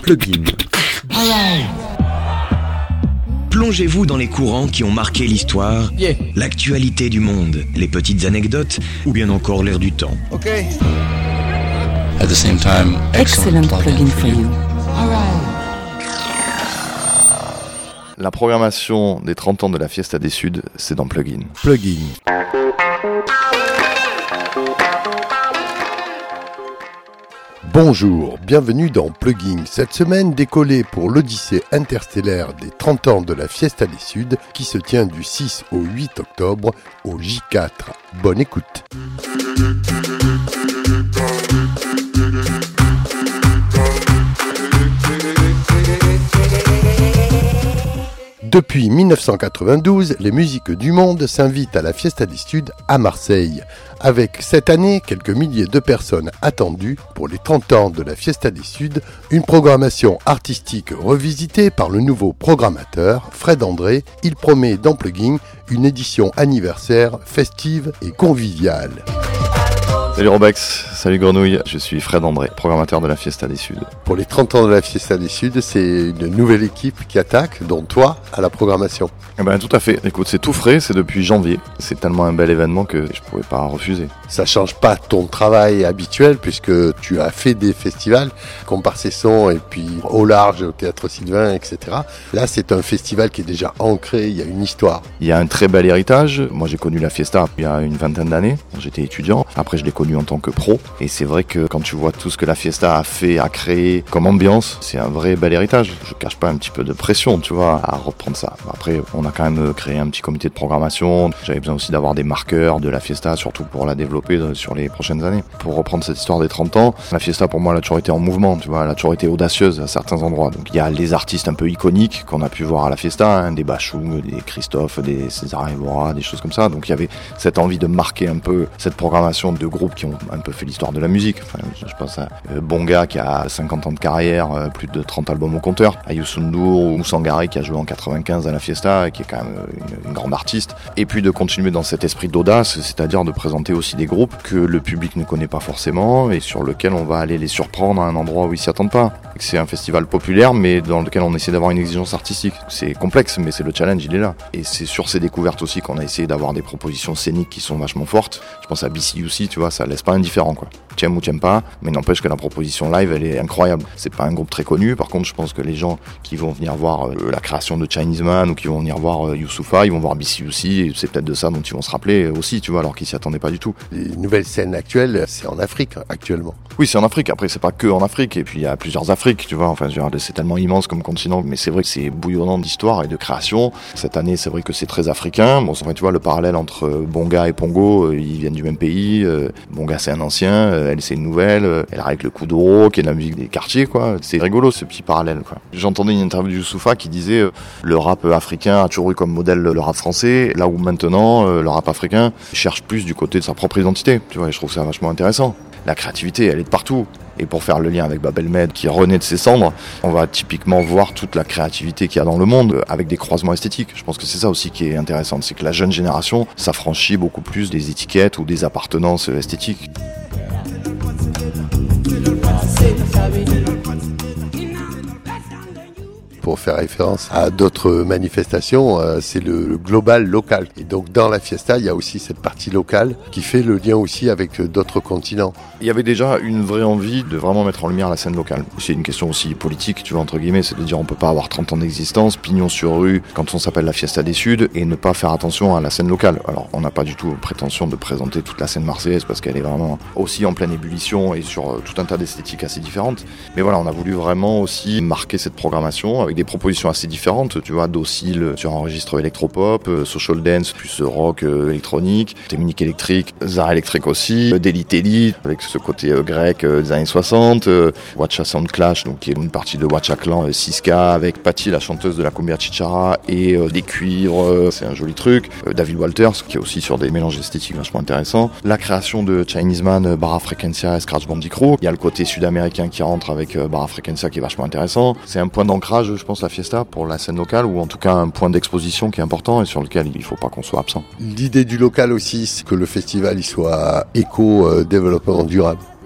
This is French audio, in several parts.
Plugin. Plongez-vous dans les courants qui ont marqué l'histoire, l'actualité du monde, les petites anecdotes ou bien encore l'air du temps. At the same time, excellent plugin for you. La programmation des 30 ans de la Fiesta des Suds, c'est dans Plugin. Plugin. Bonjour, bienvenue dans Plugin. Cette semaine, décollée pour l'Odyssée interstellaire des 30 ans de la Fiesta des Suds qui se tient du 6 au 8 octobre au J4. Bonne écoute. Depuis 1992, les musiques du monde s'invitent à la Fiesta des Suds à Marseille. Avec cette année, quelques milliers de personnes attendues pour les 30 ans de la Fiesta des Suds, une programmation artistique revisitée par le nouveau programmateur, Fred André. Il promet dans Plugin une édition anniversaire festive et conviviale. Salut Robex, salut Grenouille, je suis Fred André, programmateur de la Fiesta des Suds. Pour les 30 ans de la Fiesta des Suds, c'est une nouvelle équipe qui attaque, dont toi, à la programmation. Eh ben, tout à fait. Écoute, c'est tout frais, c'est depuis janvier. C'est tellement un bel événement que je pouvais pas refuser. Ça change pas ton travail habituel puisque tu as fait des festivals, Comparcesson et puis au large, au Théâtre Sylvain, etc. Là, c'est un festival qui est déjà ancré, il y a une histoire. Il y a un très bel héritage. Moi, j'ai connu la Fiesta il y a une vingtaine d'années. J'étais étudiant. Après, je l'ai connu en tant que pro. Et c'est vrai que quand tu vois tout ce que la Fiesta a fait, a créé comme ambiance, c'est un vrai bel héritage. Je cache pas un petit peu de pression, tu vois, à reprendre ça. Après, on a quand même créé un petit comité de programmation. J'avais besoin aussi d'avoir des marqueurs de la Fiesta, surtout pour la développer sur les prochaines années. Pour reprendre cette histoire des 30 ans, la Fiesta pour moi elle a toujours été en mouvement, tu vois, elle a toujours été audacieuse à certains endroits. Donc il y a les artistes un peu iconiques qu'on a pu voir à la Fiesta, hein, des Bachung, des Christophe, des César Évora, des choses comme ça. Donc il y avait cette envie de marquer un peu cette programmation de groupes qui ont un peu fait l'histoire de la musique. Enfin, je pense à Bonga qui a 50 ans de carrière, plus de 30 albums au compteur, à Youssou N'Dour ou Sangaré qui a joué en 95 à la Fiesta et qui est quand même une grande artiste. Et puis de continuer dans cet esprit d'audace, c'est-à-dire de présenter aussi des groupes que le public ne connaît pas forcément et sur lequel on va aller les surprendre à un endroit où ils s'y attendent pas. C'est un festival populaire mais dans lequel on essaie d'avoir une exigence artistique. C'est complexe mais c'est le challenge, il est là. Et c'est sur ces découvertes aussi qu'on a essayé d'avoir des propositions scéniques qui sont vachement fortes. Je pense à BCUC, tu vois, ça laisse pas indifférent quoi. Tu aimes ou tu aimes pas, mais n'empêche que la proposition live elle est incroyable. C'est pas un groupe très connu, par contre je pense que les gens qui vont venir voir la création de Chinese Man ou qui vont venir voir Youssoupha, ils vont voir BCUC et c'est peut-être de ça dont ils vont se rappeler aussi, tu vois, alors qu'ils s'y attendaient pas du tout. Les nouvelles scènes actuelles, c'est en Afrique actuellement. Oui, c'est en Afrique. Après, c'est pas que en Afrique. Et puis, il y a plusieurs Afriques, tu vois. Enfin, c'est tellement immense comme continent. Mais c'est vrai que c'est bouillonnant d'histoire et de création. Cette année, c'est vrai que c'est très africain. Bon, c'est vrai, tu vois, le parallèle entre Bonga et Pongo, ils viennent du même pays. Bonga, c'est un ancien. Elle, c'est une nouvelle. Elle avec le Kuduro, qui est de la musique des quartiers, quoi. C'est rigolo, ce petit parallèle, quoi. J'entendais une interview de Youssoupha qui disait le rap africain a toujours eu comme modèle le rap français. Là où maintenant, le rap africain cherche plus du côté de sa propre identité. Tu vois, et je trouve ça vachement intéressant. La créativité, elle est de partout. Et pour faire le lien avec Bab El Med qui renaît de ses cendres, on va typiquement voir toute la créativité qu'il y a dans le monde avec des croisements esthétiques. Je pense que c'est ça aussi qui est intéressant, c'est que la jeune génération s'affranchit beaucoup plus des étiquettes ou des appartenances esthétiques. Pour faire référence à d'autres manifestations, c'est le global local. Et donc dans la Fiesta, il y a aussi cette partie locale qui fait le lien aussi avec d'autres continents. Il y avait déjà une vraie envie de vraiment mettre en lumière la scène locale. C'est une question aussi politique, tu vois, entre guillemets, c'est de dire on peut pas avoir 30 ans d'existence, pignon sur rue, quand on s'appelle la Fiesta des Suds, et ne pas faire attention à la scène locale. Alors, on n'a pas du tout prétention de présenter toute la scène marseillaise, parce qu'elle est vraiment aussi en pleine ébullition et sur tout un tas d'esthétiques assez différentes. Mais voilà, on a voulu vraiment aussi marquer cette programmation avec des propositions assez différentes, tu vois, docile sur un registre électropop, social dance, plus rock électronique, Témunique électrique, Zara électrique aussi, Deli Telly, avec ce côté grec des années 60, Watcha Sound Clash, donc qui est une partie de Watcha Clan, Siska, avec Patty, la chanteuse de la cumbia chichara, et des cuivres, c'est un joli truc, David Walters, qui est aussi sur des mélanges esthétiques vachement intéressants, la création de Chinese Man, Barra Frequencia et Scratch Bandit Crew, il y a le côté sud-américain qui rentre avec Barra Frequencia qui est vachement intéressant, c'est un point d'ancrage, je pense, la Fiesta pour la scène locale, ou en tout cas un point d'exposition qui est important et sur lequel il ne faut pas qu'on soit absent. L'idée du local aussi, c'est que le festival il soit éco-développement durable.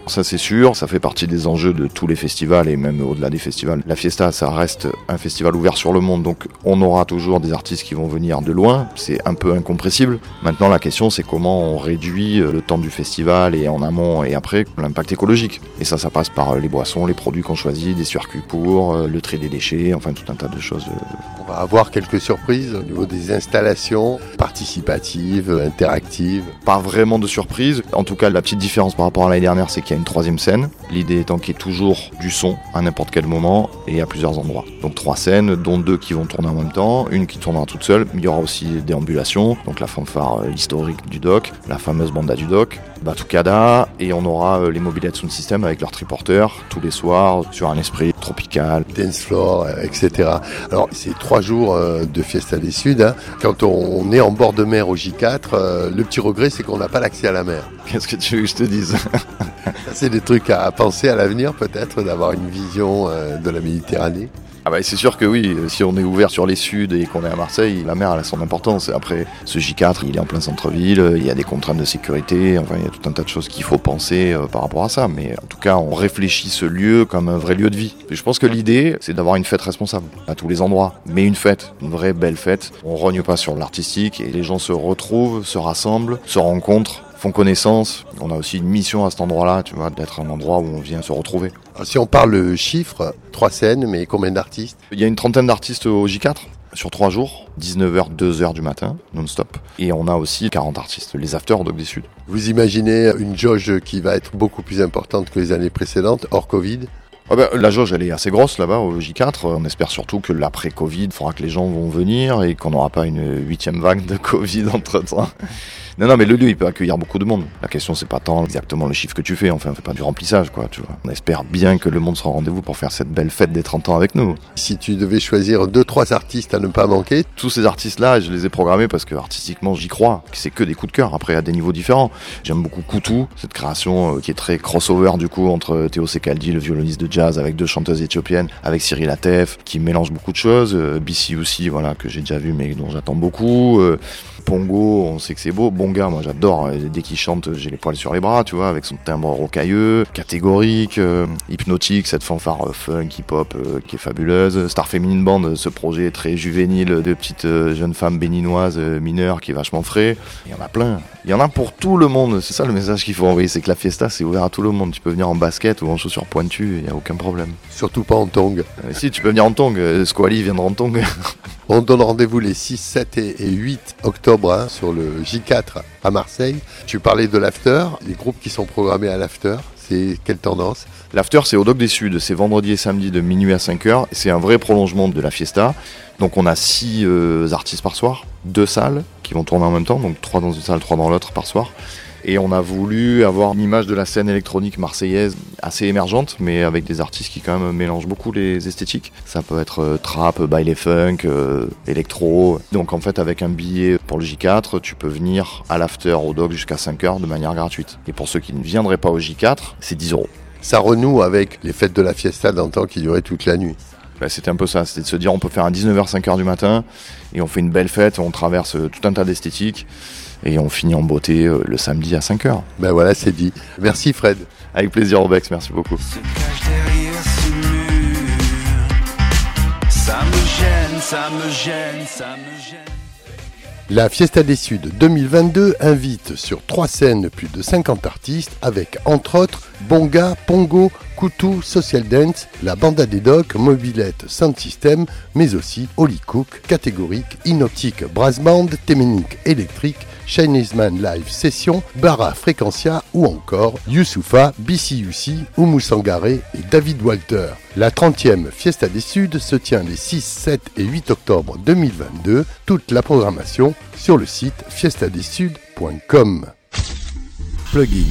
Ça c'est sûr, ça fait partie des enjeux de tous les festivals et même au-delà des festivals. La Fiesta, ça reste un festival ouvert sur le monde, donc on aura toujours des artistes qui vont venir de loin, c'est un peu incompressible. Maintenant la question c'est comment on réduit le temps du festival et en amont et après l'impact écologique. Et ça passe par les boissons, les produits qu'on choisit, des circuits courts, le tri des déchets, enfin tout un tas de choses. On va avoir quelques surprises au niveau des installations participatives, interactives. Pas vraiment de surprise, en tout cas la petite différence par rapport à l'année dernière c'est qu'il y a une 3e scène, l'idée étant qu'il y ait toujours du son à n'importe quel moment et à plusieurs endroits. Donc 3 scènes, dont 2 qui vont tourner en même temps, une qui tournera toute seule, mais il y aura aussi des ambulations, donc la fanfare historique du dock, la fameuse banda du dock, Batucada, et on aura les mobilettes sound system avec leurs triporteurs tous les soirs sur un esprit tropical. Dance floor, etc. Alors c'est 3 jours de Fiesta des Suds. Hein. Quand on est en bord de mer au J4, le petit regret c'est qu'on n'a pas l'accès à la mer. Qu'est-ce que tu veux que je te dise ? C'est des trucs à penser à l'avenir peut-être, d'avoir une vision de la Méditerranée. Ah bah c'est sûr que oui, si on est ouvert sur les Suds et qu'on est à Marseille, la mer elle a son importance. Après, ce J4, il est en plein centre-ville, il y a des contraintes de sécurité, enfin il y a tout un tas de choses qu'il faut penser par rapport à ça. Mais en tout cas, on réfléchit ce lieu comme un vrai lieu de vie. Et je pense que l'idée, c'est d'avoir une fête responsable à tous les endroits. Mais une fête, une vraie belle fête. On rogne pas sur l'artistique et les gens se retrouvent, se rassemblent, se rencontrent, font connaissance. On a aussi une mission à cet endroit-là, tu vois, d'être un endroit où on vient se retrouver. Alors, si on parle chiffres, 3 scènes, mais combien d'artistes ? Il y a une 30aine d'artistes au J4 sur 3 jours, 19h, 2h du matin, non-stop. Et on a aussi 40 artistes, les afters au Dock des Suds. Vous imaginez une jauge qui va être beaucoup plus importante que les années précédentes, hors Covid ? La jauge elle est assez grosse là-bas au J4, on espère surtout que l'après-Covid fera que les gens vont venir et qu'on n'aura pas une 8e vague de Covid entre-temps. Non, mais le lieu il peut accueillir beaucoup de monde. La question c'est pas tant exactement le chiffre que tu fais, enfin on fait pas du remplissage quoi, tu vois. On espère bien que le monde sera au rendez-vous pour faire cette belle fête des 30 ans avec nous. Si tu devais choisir 2-3 artistes à ne pas manquer. Tous ces artistes-là, je les ai programmés parce que artistiquement j'y crois, que c'est que des coups de cœur, après à des niveaux différents. J'aime beaucoup Koutou, cette création qui est très crossover du coup entre Théo Sekaldi, le violoniste de jazz, avec 2 chanteuses éthiopiennes, avec Cyril Atef, qui mélange beaucoup de choses, BC aussi, voilà, que j'ai déjà vu mais dont j'attends beaucoup. Pongo, on sait que c'est beau. Bonga, moi j'adore. Dès qu'il chante, j'ai les poils sur les bras, tu vois, avec son timbre rocailleux, catégorique, hypnotique, cette fanfare funk, hip-hop qui est fabuleuse. Star Feminine Band, ce projet très juvénile de petites jeunes femmes béninoises mineures qui est vachement frais. Il y en a plein. Il y en a pour tout le monde. C'est ça le message qu'il faut envoyer, c'est que la Fiesta, c'est ouvert à tout le monde. Tu peux venir en basket ou en chaussures pointues, il n'y a aucun problème. Surtout pas en tongs. Si, tu peux venir en tongs. Squally viendra en tongs. On donne rendez-vous les 6, 7 et 8 octobre sur le J4 à Marseille. Tu parlais de l'after, les groupes qui sont programmés à l'after, c'est quelle tendance ? L'after c'est au Dock des Suds, c'est vendredi et samedi de minuit à 5h, c'est un vrai prolongement de la Fiesta. Donc on a 6 artistes par soir, 2 salles qui vont tourner en même temps, donc 3 dans une salle, 3 dans l'autre par soir. Et on a voulu avoir une image de la scène électronique marseillaise assez émergente, mais avec des artistes qui quand même mélangent beaucoup les esthétiques. Ça peut être trap, baile funk, électro. Donc en fait avec un billet pour le J4, tu peux venir à l'after au Dock jusqu'à 5h de manière gratuite. Et pour ceux qui ne viendraient pas au J4, c'est 10 €. Ça renoue avec les fêtes de la Fiesta d'antan qui duraient toute la nuit. C'était un peu ça, c'était de se dire on peut faire un 19h, 5h du matin, et on fait une belle fête, on traverse tout un tas d'esthétiques. Et on finit en beauté le samedi à 5h. Ben voilà, c'est dit. Merci Fred. Avec plaisir Robex, merci beaucoup. Se cache derrière ce mur. Ça me gêne. La Fiesta des Suds 2022 invite sur 3 scènes plus de 50 artistes avec entre autres Bonga, Pongo, Koutou, Social Dance, la Banda des Docks, Mobilette, Sound System, mais aussi Holy Cook, Catégorique, Inoptique, Brass Band, Téménique Électrique, Chinese Man Live Session, Bara Frequencia ou encore Youssoufa, BCUC, Oumou Sangaré et David Walter. La 30e Fiesta des Suds se tient les 6, 7 et 8 octobre 2022. Toute la programmation sur le site fiestadessuds.com. Plugin.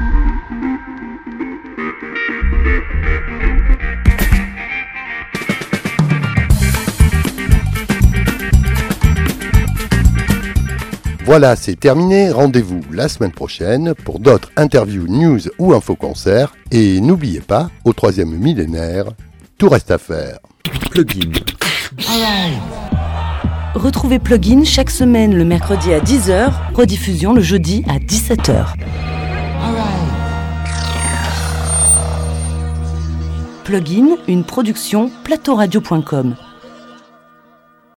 Voilà, c'est terminé. Rendez-vous la semaine prochaine pour d'autres interviews, news ou info-concerts. Et n'oubliez pas, au 3e millénaire, tout reste à faire. Plugin. Retrouvez Plugin chaque semaine le mercredi à 10h, rediffusion le jeudi à 17h. Plugin, une production plateauradio.com.